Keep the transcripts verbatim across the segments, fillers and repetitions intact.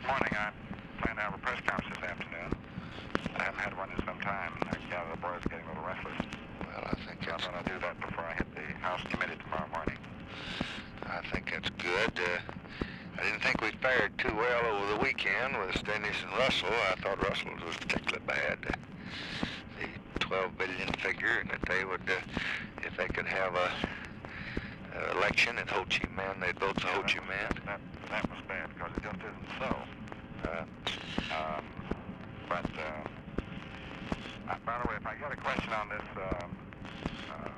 morning. I plan to have a press conference this afternoon. I haven't had one in some time, and I gather the boys are getting a little restless. Well, I think So I'm that's... going to do that before I hit the House committee tomorrow morning. I think that's good. Uh, I didn't think we fared too well over the weekend with Stennis and Russell. I thought Russell's was particularly bad. Uh, the twelve billion figure, and that they would, uh, if they could have a uh, election in Ho Chi Minh, they'd vote for Ho Chi Minh. That, that was bad, because it just isn't so. Uh, Um, but, uh, uh, by the way, if I get a question on this um, uh,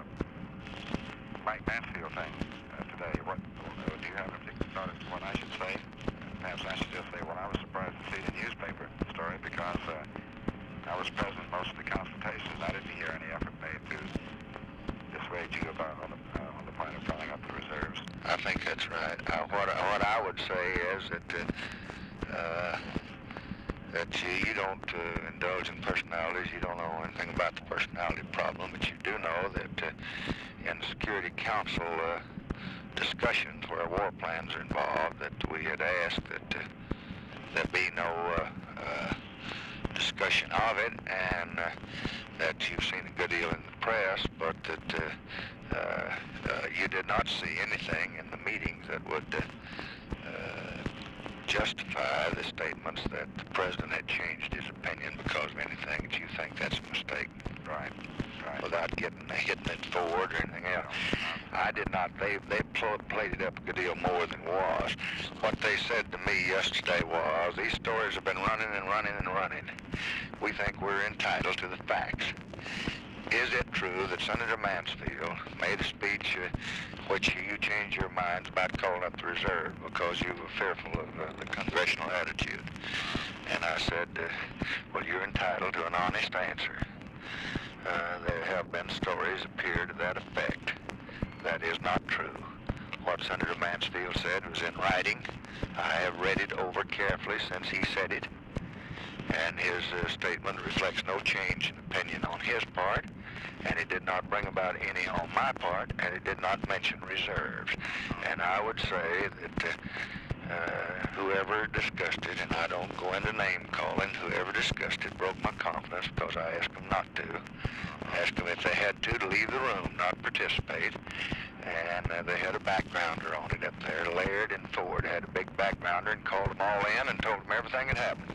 Mike Mansfield thing uh, today, what uh, do you have a particular thought as to what I should say? Perhaps I should just say, well, I was surprised to see the newspaper story because uh, I was present in most of the consultations. I didn't hear any effort made to dissuade you about on the, uh, on the point of filling up the reserves. I think that's right. Uh, what, what I would say is that uh, uh, that you, you don't uh, indulge in personalities. You don't know anything about the personality problem, but you do know that uh, in the Security Council uh, discussions where war plans are involved, that we had asked that uh, there be no uh, uh, discussion of it, and uh, that you've seen a good deal in the press, but that uh, uh, uh, you did not see anything in the meetings that would uh, uh, justify the statements that the president had changed his opinion because of anything, that you think that's a mistake. Right, right. Without getting hitting it forward or anything else. I did not. They they pl played it up a good deal more than was. What they said to me yesterday was, these stories have been running and running and running. We think we're entitled to the facts. Is it true that Senator Mansfield made a speech uh, which you changed your minds about calling up the reserve because you were fearful of uh, the congressional attitude? And I said, uh, well, you're entitled to an honest answer. Uh, there have been stories appear to that effect. That is not true. What Senator Mansfield said was in writing. I have read it over carefully since he said it. And his uh, statement reflects no change in opinion on his part, and it did not bring about any on my part, and it did not mention reserves. And I would say that uh, uh, whoever discussed it, and I don't go into name calling, whoever discussed it broke my confidence because I asked them not to. Asked them if they had to to leave the room, not participate. And uh, they had a backgrounder on it up there. Laird and Ford had a big backgrounder and called them all in and told them everything had happened.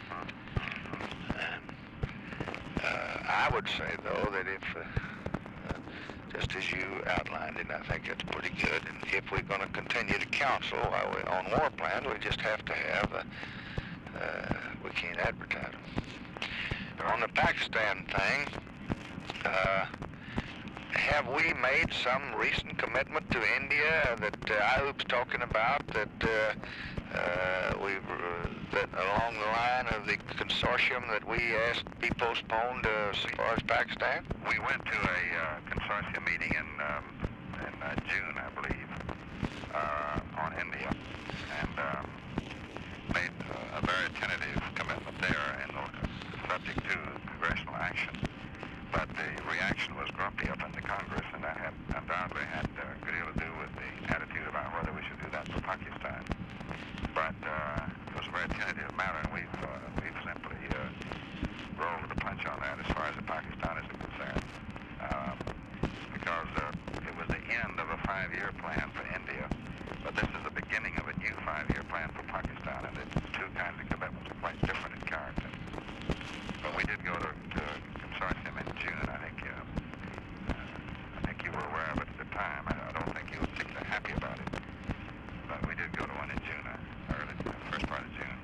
Uh, I would say, though, that if, uh, uh, just as you outlined it, I think it's pretty good. And if we're going to continue to counsel while we, on war plans, we just have to have, uh, uh, we can't advertise them. On the Pakistan thing, uh, have we made some recent commitment to India that uh, Ayub's talking about, that uh, uh, we've, uh, that along the line of the consortium that we asked be postponed uh, as far as Pakistan? We went to a uh, consortium meeting in, um, in uh, June, I believe, uh, on India, and um, made uh, a very tentative commitment there and uh, subject to congressional action. But the reaction was grumpy up in the Congress, and that had undoubtedly had uh, a good deal to do with the attitude about whether we should do that for Pakistan. But uh, it was a very tentative matter, and we've, uh, we've simply uh, rolled with the punch on that as far as the Pakistanis are concerned. Um, because uh, it was the end of a five-year plan for India, but this is the beginning of a new five-year plan for Pakistan, and the two kinds of commitments are quite different in character. But we did go to, to consortium in June. I think uh, uh, I think you were aware of it at the time. I, I don't think you were particularly happy about it, but we did go to one in June, uh, early uh, first part of June.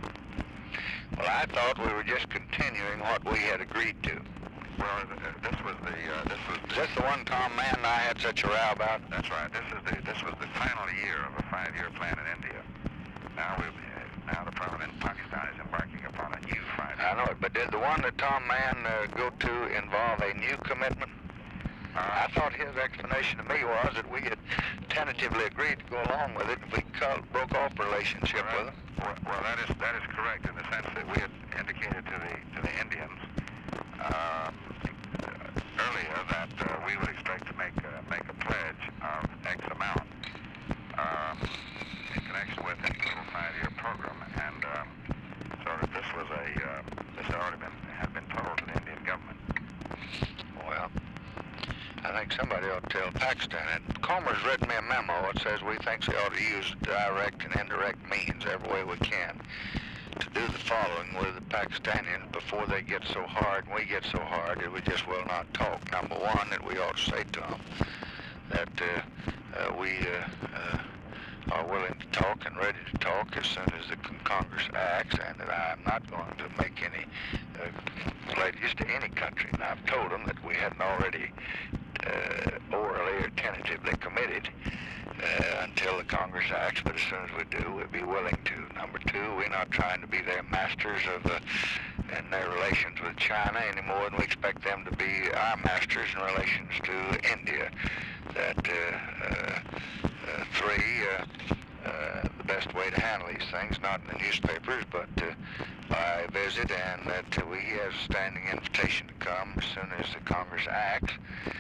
Well, I thought we were just continuing what we had agreed to. Well, uh, this was the uh, this was Is this the one Tom Mann and I had such a row about? That's right. This is the this was the final year of a five-year plan in India. Now we now the problem in Pakistan is embarking upon a new five-year. I know it, but did the one that Tom Mann uh, go to involve a new commitment? Uh, I thought his explanation to me was that we had tentatively agreed to go along with it if we cut, broke off relationship right. with them. Well, well, that is that is correct in the sense that we had indicated to the to the Indians uh, earlier that uh, we would expect to make uh, make a pledge of X amount um, in connection with this little five-year program, and uh, somebody ought to tell Pakistan. And Comer's written me a memo that says we think they ought to use direct and indirect means every way we can to do the following with the Pakistanis before they get so hard and we get so hard that we just will not talk. Number one, that we ought to say to them that uh, uh, we uh, uh, are willing to talk and ready to talk as soon as the Congress acts, and that I'm not going to make any uh, pledges to any country. And I've told them that we hadn't already uh, orally or tentatively committed uh, until the Congress acts, but as soon as we do, we'll be willing to. Number two, we're not trying to be their masters of uh, in their relations with China any more than we expect them to be our masters in relations to India. That uh, uh, uh, three, uh, uh, the best way to handle these things, not in the newspapers, but uh, by visit, and that uh, we have a standing invitation to come as soon as the Congress acts,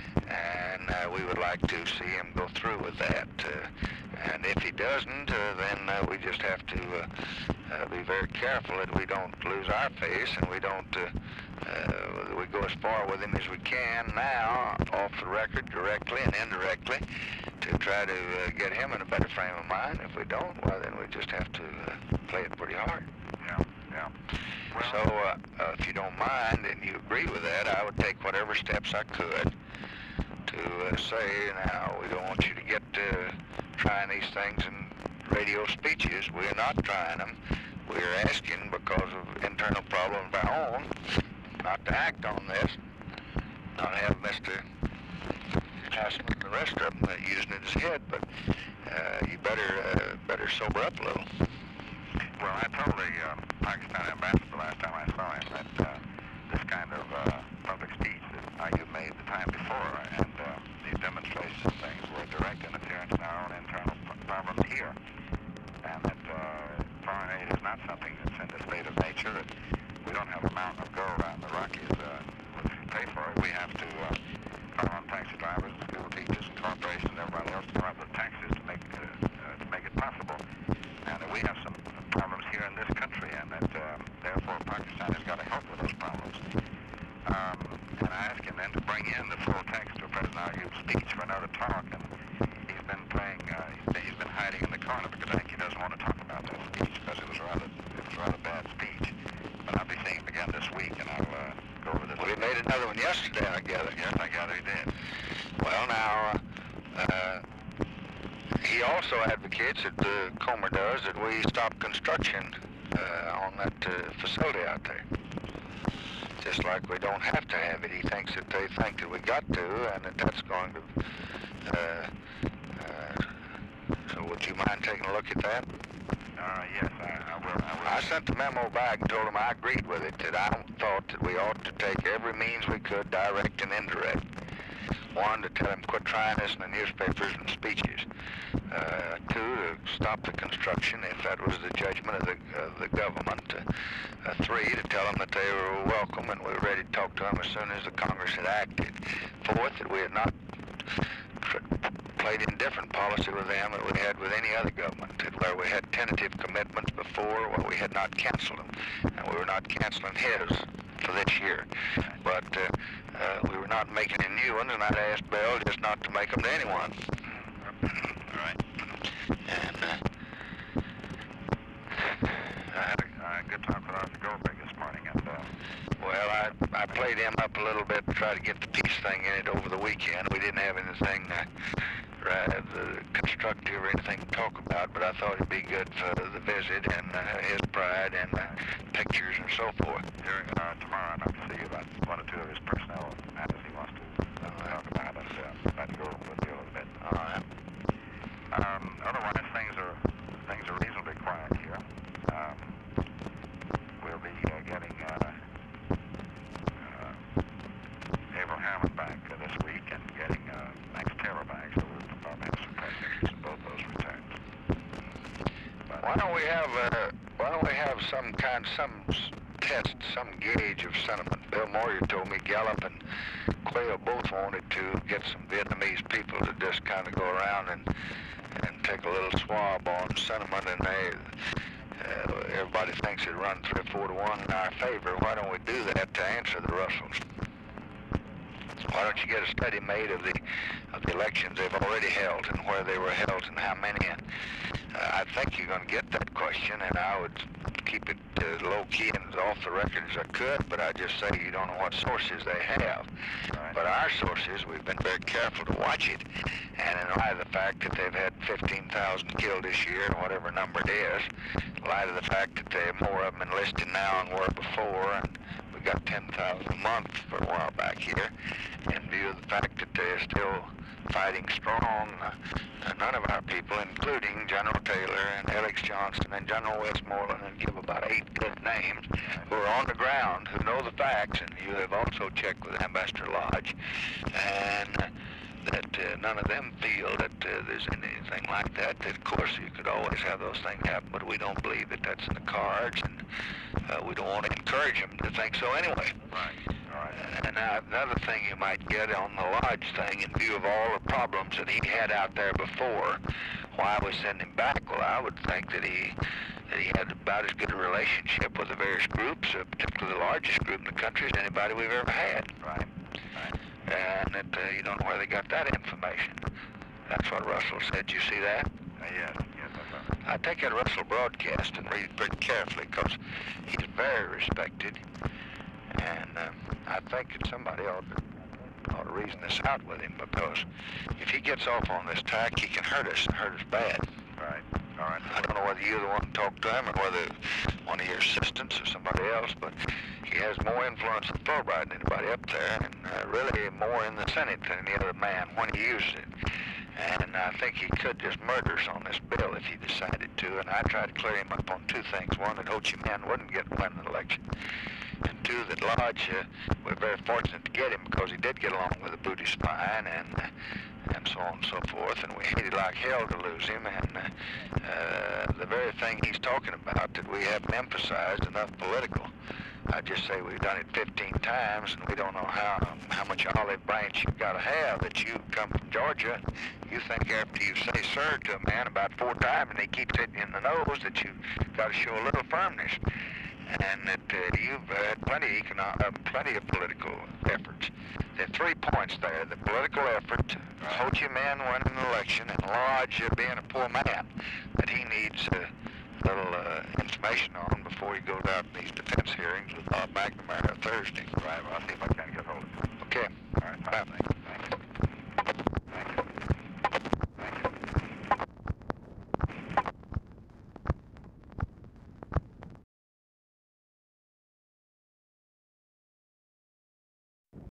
and uh, we would like to see him go through with that. Uh, and if he doesn't, uh, then uh, we just have to uh, uh, be very careful that we don't lose our face, and we don't uh, uh, we go as far with him as we can now, off the record, directly and indirectly, to try to uh, get him in a better frame of mind. If we don't, well, then we just have to uh, play it pretty hard. Yeah, yeah. Well, so, uh, uh, if you don't mind and you agree with that, I would take whatever steps I could to uh, say, now, we don't want you to get uh, trying these things in radio speeches. We're not trying them. We're asking, because of internal problems of our own, not to act on this, not have Mister Hassman and the rest of them uh, using it as head, but uh, you better uh, better sober up a little. Well, I told the uh, Pakistani ambassador last time I saw him that uh, this kind of uh, public speech that uh, you made the time before, and uh, these demonstrations and things were direct interference in our own internal problems here, and that uh, foreign aid is not something that's in the state of nature. That we don't have a mountain of gold out in the Rockies uh, to pay for it. We have to uh, call on taxi drivers and school teachers and corporations and everybody else to come up with taxes to make uh, uh, to make it possible. And that we have some problems here in this country, and that um, therefore Pakistan has got to help with those problems. Um, and I asked him then to bring in the full text of President Ayoub's speech for another talk, and he's been playing, uh, he's, been, he's been hiding in the corner because I think he doesn't want to talk about that speech because it was a rather, it was a rather bad speech. But I'll be seeing him again this week, and I'll uh, go over this. Well, he made another one yesterday, I gather. Yes, I gather he did. Well, now, uh, he also advocates, that uh, Comer does, that we stop construction uh, on that uh, facility out there. Just like we don't have to have it. He thinks that they think that we got to, and that that's going to... Uh, uh, so would you mind taking a look at that? Uh, yes, I, I will. I will. I sent the memo back and told him I agreed with it, that I thought that we ought to take every means we could, direct and indirect. One, to tell him quit trying this in the newspapers and speeches. Uh, two, to stop the construction if that was the judgment of the, uh, the government. Uh, three, to tell them that they were welcome and we were ready to talk to them as soon as the Congress had acted. Fourth, that we had not played indifferent policy with them that we had with any other government, where we had tentative commitments before, where we had not canceled them, and we were not canceling his for this year. But uh, uh, we were not making any new ones, and I'd asked Bill just not to make them to anyone. All right. And uh, I had a uh, good talk with Arthur Goldberg this morning, and uh, well, I I played him up a little bit to try to get the peace thing in it over the weekend. We didn't have anything uh, right, uh, constructive or anything to talk about, but I thought it'd be good for the visit and uh, his pride and uh, pictures and so forth. during uh, tomorrow, I'd like to see about one or two of his personnel matters he wants to uh, talk about, and uh, I'd like to go with you a little bit. All right. Um, otherwise, things are things are reasonably quiet here. Um, we'll be uh, getting uh, uh, Avril Hammond back uh, this week and getting uh, Max Taylor back, so we'll probably have some technicians in both those returns. But, Why don't we have uh, why don't we have some kind some s- test, some gauge of sentiment? Bill Moyer told me Gallup and Quayle both wanted to get some Vietnamese people to just kind of go around and and take a little swab on sentiment, and they uh, everybody thinks it run three or four to one in our favor. Why don't we do that to answer the Russells? Why don't you get a study made of the of the elections they've already held and where they were held and how many? And uh, I think you're going to get that question, and I would keep it uh, low-key and as off the record as I could, but I just say you don't know what sources they have. Right. But our sources, we've been very careful to watch it, and in light of the fact that they've had fifteen thousand killed this year, whatever number it is, in light of the fact that they have more of them enlisted now than were before, and we got ten thousand a month for a while back here, in view of the fact that they're still fighting strong, uh, none of our people, including General Taylor and Alex Johnson and General Westmoreland, and give about eight good names, who are on the ground, who know the facts, and you have also checked with Ambassador Lodge, and uh, that uh, none of them feel that uh, there's anything like that. That, of course, you could always have those things happen, but we don't believe that that's in the cards, and uh, we don't want to encourage them to think so anyway. Right. All right. And now another thing you might get on the Lodge thing, in view of all the problems that he had out there before, why we send him back? Well, I would think that he that he had about as good a relationship with the various groups, uh, particularly the largest group in the country, as anybody we've ever had. Right. Right. And that uh, you don't know where they got that information. That's what Russell said. You see that? Uh, yes. Yes, I saw. I take that Russell broadcast and read it pretty carefully, because he's very respected. And uh, I think that somebody ought to, ought to reason this out with him, because if he gets off on this tack, he can hurt us and hurt us bad. Right. All right. I don't know whether you're the one to talk to him or whether one of your assistants or somebody else, but he has more influence in Fulbright than anybody up there, and uh, really more in the Senate than any other man when he uses it. And I think he could just murder us on this bill if he decided to, and I tried to clear him up on two things. One, that Ho Chi Minh wouldn't get win an election, and two, that Lodge, uh, we're very fortunate to get him because he did get along with the booty spine, and uh, and so on and so forth, and we hated like hell to lose him, and uh, uh, the very thing he's talking about that we haven't emphasized enough political. I just say we've done it fifteen times, and we don't know how how much olive branch you've got to have that you come from Georgia. You think after you say sir to a man about four times and he keeps hitting you in the nose that you've got to show a little firmness, and that uh, you've had plenty of economic, uh, plenty of political efforts. There are three points there: the political effort, Ho Chi Minh winning an election, and Lodge uh, being a poor man that he needs uh, a little uh, information on before he goes out in these defense hearings with Bob McNamara Thursday. Right. Well, I'll see if I can get hold of it. Okay. All right. Bye. Thanks.